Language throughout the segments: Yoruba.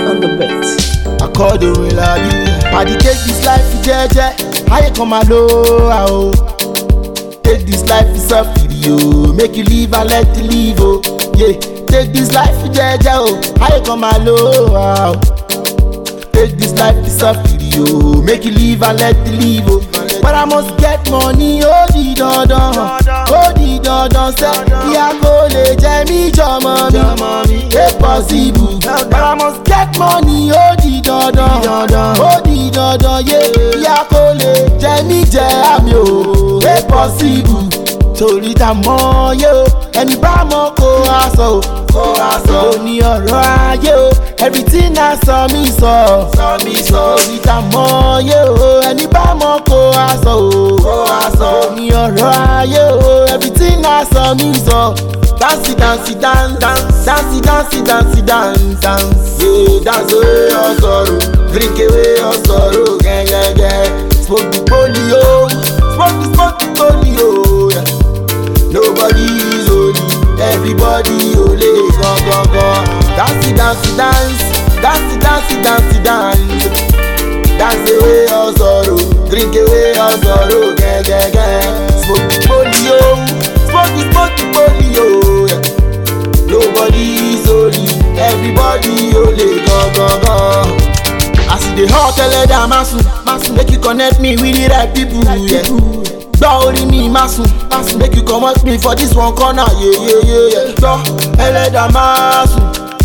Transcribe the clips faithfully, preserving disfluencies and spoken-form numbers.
on the beat. I call the real lobby. Paddy take this life for jeje. How you come alone? Oh. Take this life for self video. Make you live and let you live. Oh. Yeah. Take this life for jeje. Oh. How you come alone? Oh. Take this life for self video. Make you live and let you live. Oh. But I must get money. Oh di dandan. Oh di dandan. Say yeah go le jẹ mi jọmọ mi. It's possible. But I must get money. Oh di dandan. Oh di dandan. Yeah yeah go le jẹ mi jẹ àmì o. It's possible. Torí ta mọ̀ yé o. Ẹni bá mọ̀ kó aṣọ o. Kó aṣọ o ní ọ̀rọ̀ ayé o. Everything na sọ mi sọ. Sọ mi sọ. Torí ta mọ̀ yé o. Ẹni bá mọ̀ kó aṣọ o. Kó aṣọ o ní ọ̀rọ̀ ayé o. Everything na sọ mi sọ. Dance dance dance dance dance dance dance dance dance. Yeah, dance away your sorrow. Drink away your sorrow. Gang gang gang. Smoke the polio. Smoke the smoke the polio. Yeah. Nobody is holy, everybody holy, go go go. Dance, dance, dance, dance, dance, dance, dance. Dance away your sorrow, drink away your sorrow, gang, gang, gang. Smoke the polio, smoke the, smoke the polio. Yeah. Nobody is holy, everybody holy, go go go. I see the hot eleda masu, masu make you connect me with the right people, yeah. Gba orí mi má sùn, má sùn make you comot me for this one corner, yeah yeah yeah yeah. Gbọ́ ẹlẹ́dàá má sùn,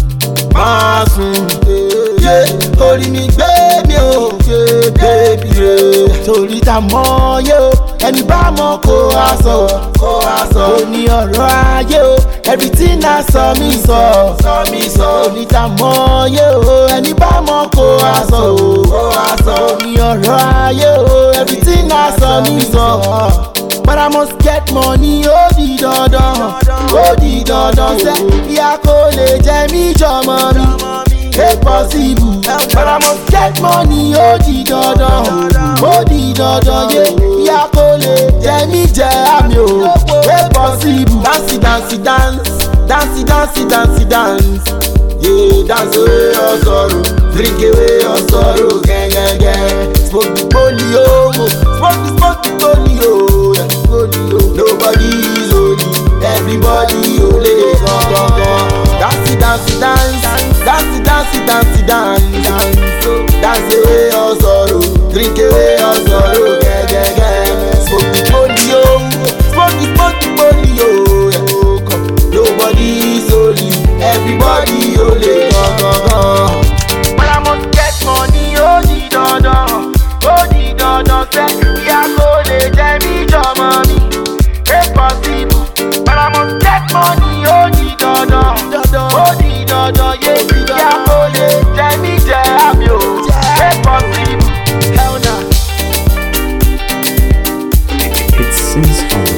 má sùn, yeah. Orí mi gbé mi ò ṣe bébí rẹ̀. Torí ta mọ̀ yé o, ẹni bá mọ̀ kó aṣọ, kó aṣọ. Ó ní ọ̀rọ̀ ayé o, everything na sọ mi sọ, sọ mi sọ. Torí ta mọ̀ yé o, ẹni bá mọ̀ kó aṣọ, kó aṣọ. Ó ní ọ̀rọ̀ ayé o, everything na sọ mi sọ. But I must get money, oh di dandan, oh di dandan. Say ìyá kò lè jẹ mí jọmọ mi. It's possible. But I must get money, oh di dandan, oh di dandan. Yeah, ìyá kò lè jẹ mí jẹ àmì o. It's possible. Dance, dance, dance, dance, dance, dance, dance. Yeah, dance away your sorrow, drink away your sorrow, gang, gang, gang. Smoke the polio, smoke the, smoke the polio. Yeah, polio. Nobody is holy, everybody holy. Go, go, go. Dance, dance, dance, dance, dance, dance, dance, dance. Dance away your sorrow, drink away your sorrow, gang, gang, gang. Smoke the polio, smoke the, smoke the polio. Yeah, nobody is holy, everybody holy. Go, go, go. But I must get money, oh di dandan, oh di dandan. Say ìyá kò lè jẹ mí jọmọ mi. It's possible. But I must get money, oh di dandan, oh di dandan. Yeah, ìyá kò lè jẹ mí jẹ àmì o. It's possible. Hell nah. It seems fun.